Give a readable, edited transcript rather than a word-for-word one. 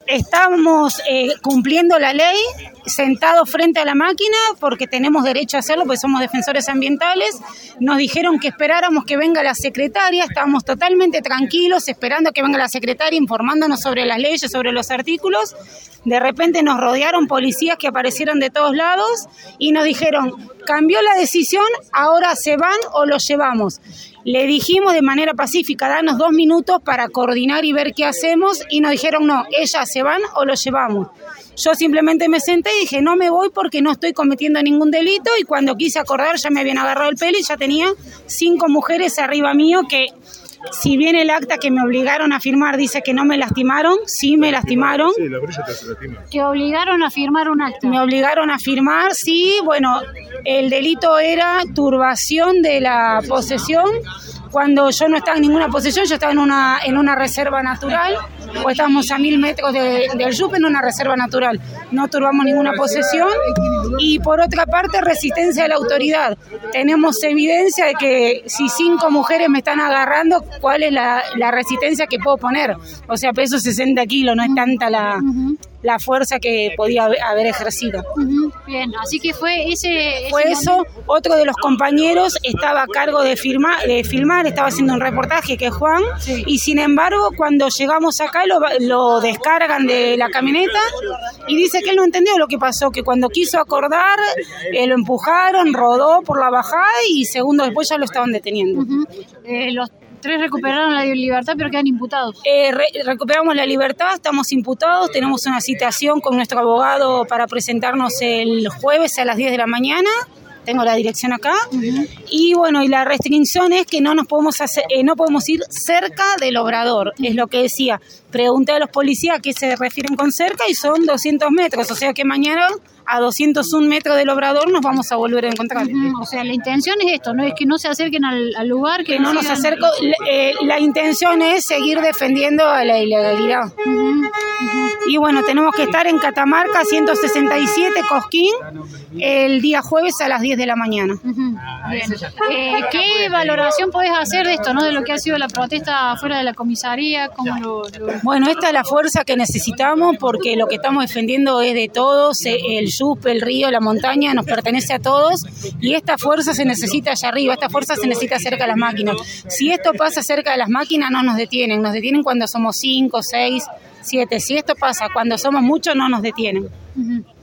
Estamos cumpliendo la ley, sentados frente a la máquina, porque tenemos derecho a hacerlo, porque somos defensores ambientales. Nos dijeron que esperáramos que venga la secretaria, estábamos totalmente tranquilos, esperando que venga la secretaria, informándonos sobre las leyes, sobre los artículos. De repente nos rodearon policías que aparecieron de todos lados y nos dijeron, cambió la decisión, ahora se van o los llevamos. Le dijimos de manera pacífica, danos 2 minutos para coordinar y ver qué hacemos, y nos dijeron, no, ellas se van o los llevamos. Yo simplemente me senté y dije, no me voy porque no estoy cometiendo ningún delito, y cuando quise acordar ya me habían agarrado el pelo y ya tenía 5 mujeres arriba mío que, si bien el acta que me obligaron a firmar dice que no me lastimaron, sí me lastimaron. Sí, la brilla te lastima. ¿Te obligaron a firmar un acta? Me obligaron a firmar, sí, bueno, el delito era turbación de la posesión, cuando yo no estaba en ninguna posesión, yo estaba en una reserva natural, pues estábamos a 1000 metros del Yupe, en una reserva natural. No turbamos ninguna posesión. Y por otra parte, resistencia de la autoridad. Tenemos evidencia de que si 5 mujeres me están agarrando, ¿cuál es la resistencia que puedo poner? O sea, peso 60 kilos, no es tanta la fuerza que podía haber ejercido. Bien, así que fue Fue eso. Otro de los compañeros estaba a cargo de filmar, estaba haciendo un reportaje, que es Juan, sí. Y sin embargo, cuando llegamos acá lo descargan de la camioneta y dice que él no entendió lo que pasó, que cuando quiso acordar, lo empujaron, rodó por la bajada y segundos después ya lo estaban deteniendo. Los 3 recuperaron la libertad, pero quedan imputados. Recuperamos la libertad, estamos imputados, tenemos una citación con nuestro abogado para presentarnos el jueves a las 10 de la mañana. Tengo la dirección acá. Y bueno, y la restricción es que no podemos ir cerca del obrador, es lo que decía. Pregunté a los policías a qué se refieren con cerca y son 200 metros, o sea que mañana a 201 metros del obrador nos vamos a volver a encontrar. O sea, la intención es esto, no es que no se acerquen al lugar, que no nos acerquen. La intención es seguir defendiendo a la ilegalidad. Y bueno, tenemos que estar en Catamarca 167 Cosquín el día jueves a las 10 de la mañana. ¿Qué valoración podés hacer de esto, no, de lo que ha sido la protesta fuera de la comisaría? Bueno, esta es la fuerza que necesitamos, porque lo que estamos defendiendo es de todos. El Yupe, el río, la montaña nos pertenece a todos, y esta fuerza se necesita allá arriba, esta fuerza se necesita cerca de las máquinas. Si esto pasa cerca de las máquinas, no nos detienen cuando somos 5, 6, 7. Si esto pasa cuando somos muchos, no nos detienen.